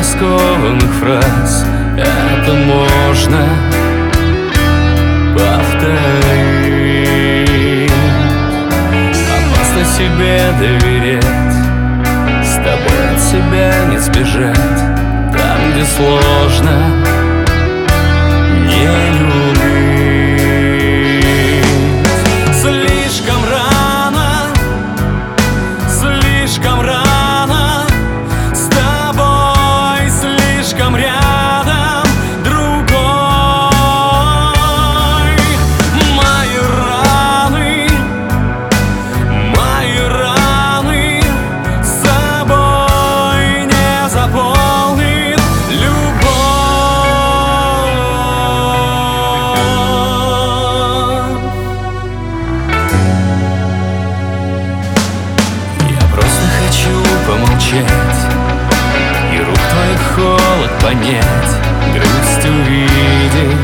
раскованных фраз это можно повторить. Опасно себе доверять, с тобой от себя не сбежать. Там, где сложно не любить. Слишком рано, слишком рано, с тобой слишком рядом другой. Мои раны с собой не заполнит любовь. Я просто хочу помолчать и рук твоих холод понять, грусть увидеть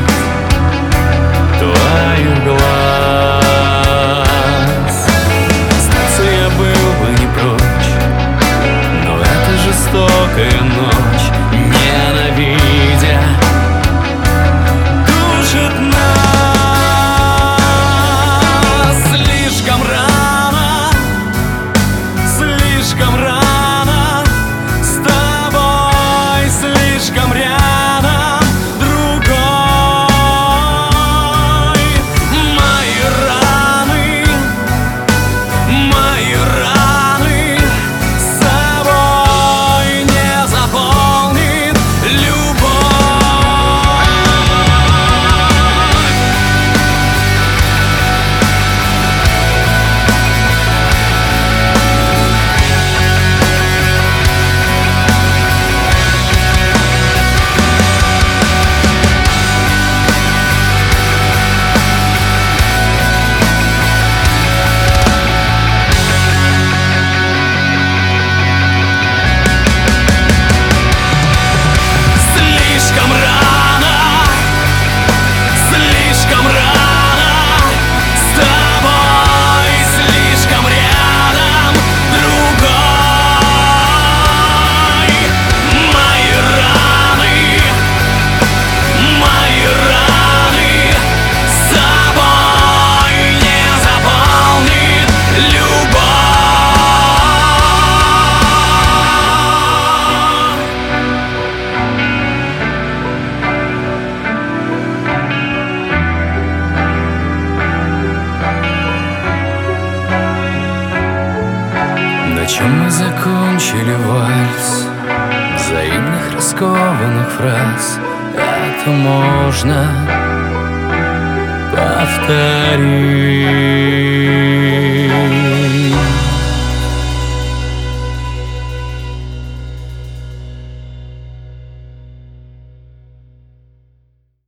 твоих глаз. Остаться я был бы не прочь, но это жестокая ночь, ненавидя, душит нас. Слишком рано, слишком рано, с тобой слишком рядом другой. Мои раны с собой не заполнит любовь. Слишком рано, слишком рано, с тобой слишком рядом другой. Мои раны с собой не заполнит любовь. На чем мы закончили вальс? Взаимных раскованных фраз это можно повторить.